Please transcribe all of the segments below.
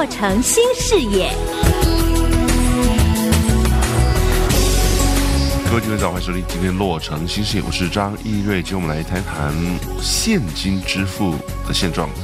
洛城新视野。 各位听众早，欢迎收听今天洛城新视野，我是张义瑞，今天我们来谈谈现金支付的现状。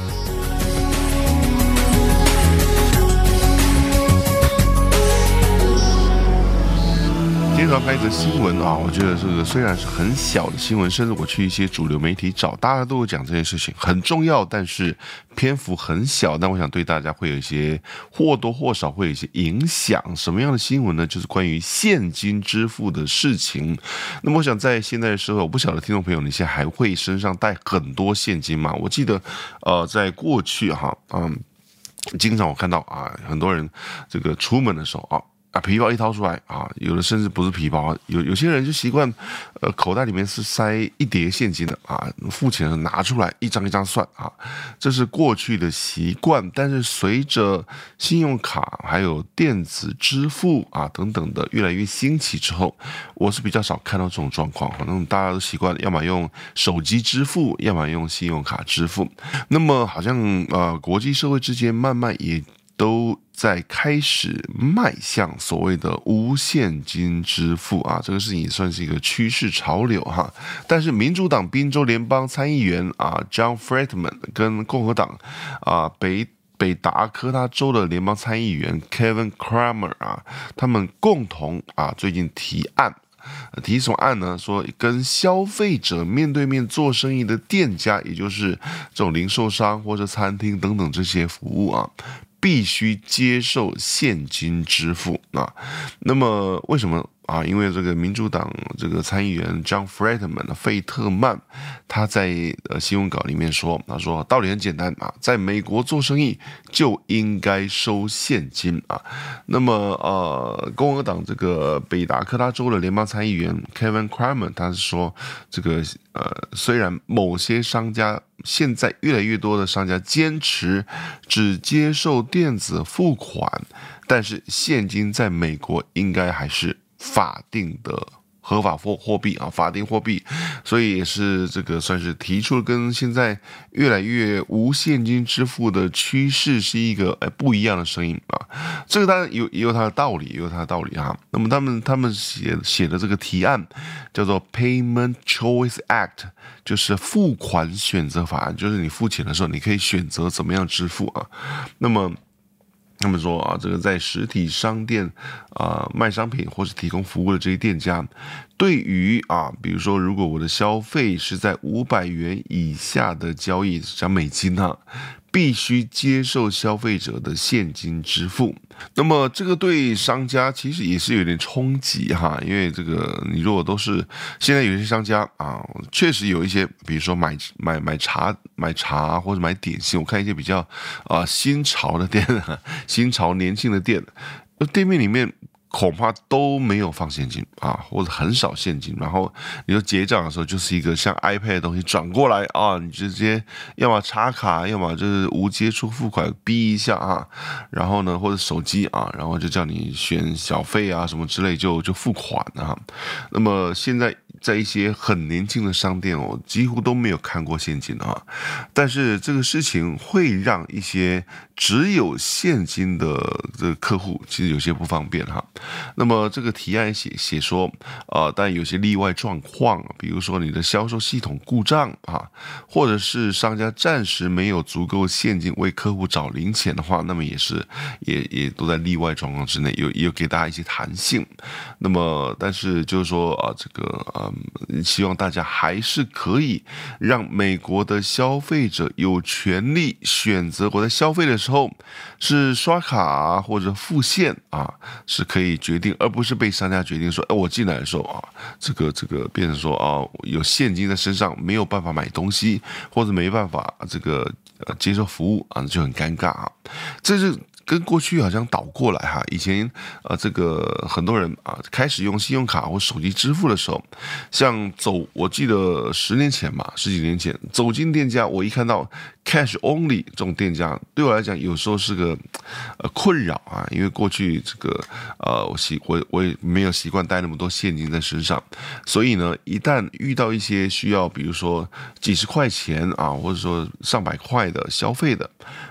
今天要看一则新闻啊，我觉得这个虽然是很小的新闻，甚至我去一些主流媒体找，大家都有讲这件事情很重要，但是篇幅很小，但我想对大家会有一些或多或少会有一些影响。什么样的新闻呢？就是关于现金支付的事情。那么我想在现在的社会，我不晓得听众朋友你现在还会身上带很多现金吗？我记得在过去经常我看到很多人这个出门的时候皮包一掏出来有的甚至不是皮包，有些人就习惯，口袋里面是塞一叠现金的付钱的拿出来一张一张算这是过去的习惯。但是随着信用卡还有电子支付等等的越来越兴起之后，我是比较少看到这种状况。可能大家都习惯要么用手机支付，要么用信用卡支付。那么好像国际社会之间慢慢也都在开始迈向所谓的无现金支付这个事情也算是一个趋势潮流但是民主党宾州联邦参议员John Friedman 跟共和党北达科他州的联邦参议员 Kevin Cramer 他们共同最近提什么案呢？说跟消费者面对面做生意的店家，也就是这种零售商或者餐厅等等这些服务必须接受现金支付那么为什么因为这个民主党这个参议员 John Friedman 费特曼他在新闻稿里面说，他说道理很简单在美国做生意就应该收现金那么共和党这个北达科他州的联邦参议员 Kevin Cramer 他是说这个虽然某些商家现在越来越多的商家坚持只接受电子付款，但是现金在美国应该还是法定的合法货币法定货币，所以也是这个算是提出了跟现在越来越无现金支付的趋势是一个不一样的声音这个当然也有它的道理，那么他们写的这个提案叫做 Payment Choice Act， 就是付款选择法案，就是你付钱的时候你可以选择怎么样支付那么他们说这个在实体商店卖商品或是提供服务的这些店家，对于比如说如果我的消费是在500元以下的交易，讲美金必须接受消费者的现金支付。那么这个对商家其实也是有点冲击因为这个你如果都是现在有些商家确实有一些比如说买茶或者买点心，我看一些比较新潮的店新潮年轻的店面里面恐怕都没有放现金或者很少现金，然后你说结账的时候就是一个像 iPad 的东西转过来你直接要么插卡，要么就是无接触付款逼一下然后呢或者手机然后就叫你选小费什么之类就付款那么现在在一些很年轻的商店几乎都没有看过现金但是这个事情会让一些只有现金的这个客户其实有些不方便那么这个提案写说但有些例外状况，比如说你的销售系统故障或者是商家暂时没有足够现金为客户找零钱的话，那么也都在例外状况之内，有给大家一些弹性。那么但是就是说这个希望大家还是可以让美国的消费者有权利选择我在消费的时候是刷卡或者付现是可以决定，而不是被商家决定说我进来的时候这个变成说有现金在身上没有办法买东西，或者没办法这个接受服务就很尴尬这是跟过去好像倒过来以前这个很多人开始用信用卡或手机支付的时候，像我记得10几年前走进店家，我一看到 cash only 这种店家，对我来讲有时候是个困扰因为过去这个我也没有习惯带那么多现金在身上，所以呢一旦遇到一些需要比如说几十块钱或者说上百块的消费的，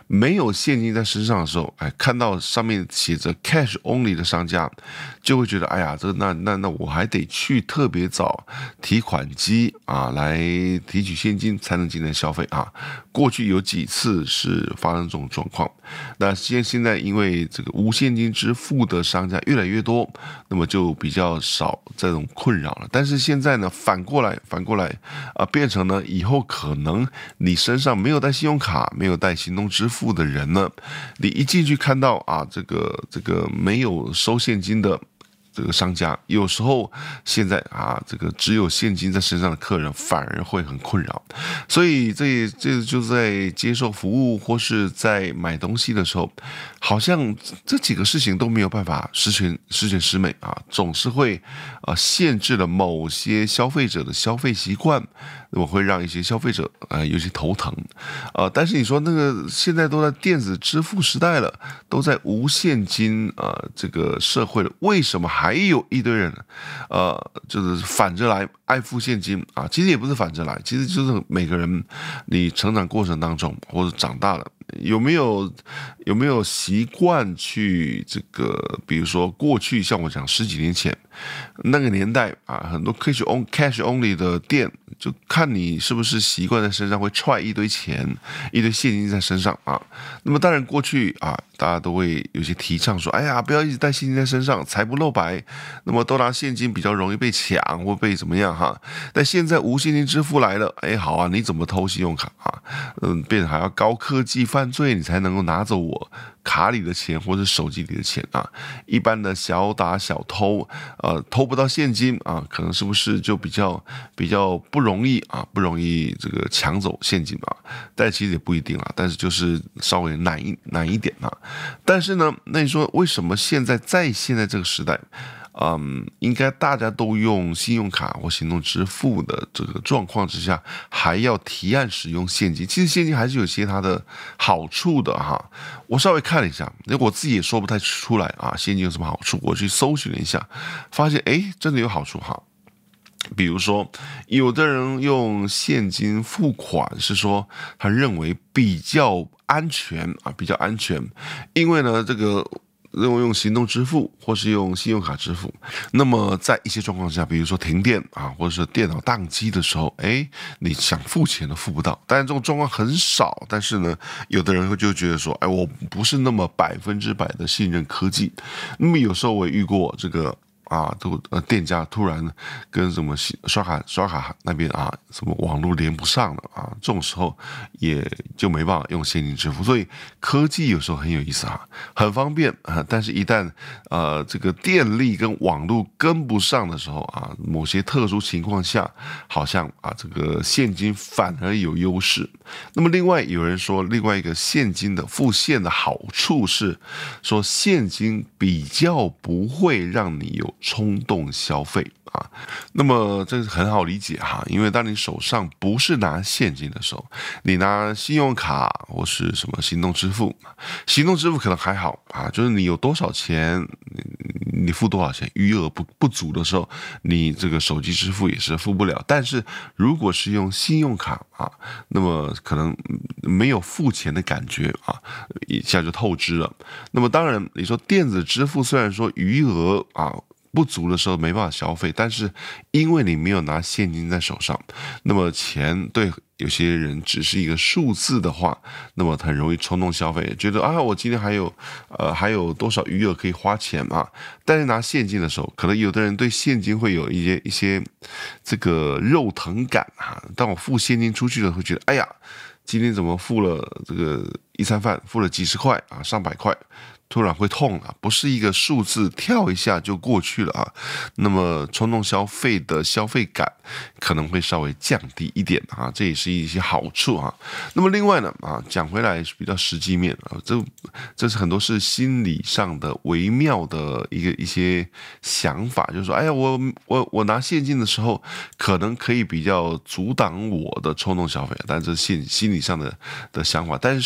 没有现金在身上的时候，哎，看到上面写着 cash only 的商家，就会觉得，哎呀，那我还得去特别找提款机啊，来提取现金才能进行消费啊。过去有几次是发生这种状况，那现在因为这个无现金支付的商家越来越多，那么就比较少这种困扰了。但是现在呢，反过来变成呢，以后可能你身上没有带信用卡、没有带行动支付的人呢，你一进去看到啊，这个没有收现金的这个商家，有时候现在啊，这个只有现金在身上的客人反而会很困扰，所以这就在接受服务或是在买东西的时候，好像这几个事情都没有办法十全十美啊，总是会限制了某些消费者的消费习惯，那么会让一些消费者有些头疼，但是你说那个现在都在电子支付时代了，都在无现金这个社会了，为什么还有一堆人就是反着来爱付现金啊？其实也不是反着来，其实就是每个人你成长过程当中或者长大了。有没有习惯去这个，比如说过去像我讲十几年前那个年代啊，很多 cash only 的店，就看你是不是习惯在身上会揣一堆钱、一堆现金在身上啊。那么当然过去啊，大家都会有些提倡说，哎呀，不要一直带现金在身上，财不露白。那么都拿现金比较容易被抢或被怎么样哈。但现在无现金支付来了，哎，好啊，你怎么偷信用卡啊？变得还要高科技犯罪，你才能够拿走我卡里的钱或者手机里的钱啊。一般的小打小偷，偷不到现金啊，可能是不是就比较不容易啊，不容易这个抢走现金啊？但其实也不一定啊，但是就是稍微难一点啊。但是呢，那你说为什么现在这个时代？应该大家都用信用卡或行动支付的这个状况之下，还要提案使用现金。其实现金还是有些它的好处的哈。我稍微看了一下，我自己也说不太出来啊，现金有什么好处？我去搜寻了一下，发现真的有好处哈。比如说，有的人用现金付款是说他认为比较安全啊，比较安全，因为呢这个。用行动支付或是用信用卡支付，那么在一些状况下，比如说停电啊，或者是电脑宕机的时候，你想付钱都付不到。当然这种状况很少，但是呢，有的人就觉得说，我不是那么100%的信任科技。那么有时候我也遇过这个。店家突然跟什么刷卡那边啊，什么网络连不上了啊，这种时候也就没办法用现金支付。所以科技有时候很有意思啊，很方便啊，但是一旦这个电力跟网络跟不上的时候啊，某些特殊情况下，好像这个现金反而有优势。那么另外有人说，另外一个现金的付现的好处是说，现金比较不会让你有冲动消费啊，那么这是很好理解哈，因为当你手上不是拿现金的时候，你拿信用卡或是什么行动支付，行动支付可能还好啊，就是你有多少钱，你付多少钱，余额不足的时候，你这个手机支付也是付不了。但是如果是用信用卡啊，那么可能没有付钱的感觉啊，一下就透支了。那么当然，你说电子支付虽然说余额不足的时候没办法消费，但是因为你没有拿现金在手上，那么钱对有些人只是一个数字的话，那么很容易冲动消费，觉得我今天还有多少余额可以花钱嘛？但是拿现金的时候，可能有的人对现金会有一些这个肉疼感啊。当我付现金出去了，会觉得今天怎么付了这个一餐饭，付了几十块啊，上百块。突然会痛了，不是一个数字跳一下就过去了啊。那么冲动消费的消费感可能会稍微降低一点啊，这也是一些好处啊。那么另外呢讲回来比较实际面啊，这是很多是心理上的微妙的一些想法，就是说，我拿现金的时候，可能可以比较阻挡我的冲动消费，但这是心理上的想法。但是事实上，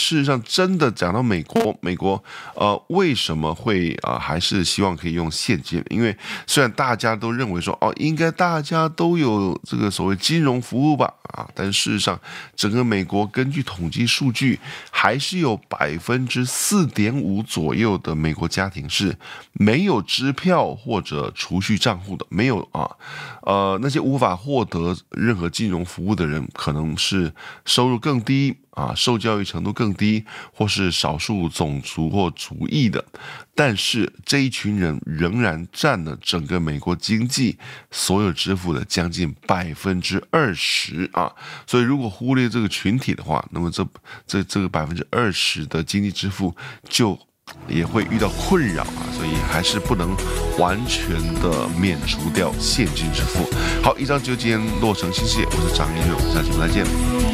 真的讲到美国为什么会还是希望可以用现金？因为虽然大家都认为说应该大家都有这个所谓金融服务吧但事实上整个美国根据统计数据，还是有4.5%左右的美国家庭是没有支票或者储蓄账户的，没有那些无法获得任何金融服务的人，可能是收入更低受教育程度更低，或是少数种族或族裔的，但是这一群人仍然占了整个美国经济所有支付的将近20%所以如果忽略这个群体的话，那么这个20%的经济支付就也会遇到困扰所以还是不能完全的免除掉现金支付。好，以上就今天洛城新视野，我是张一瑞，我们下期再见。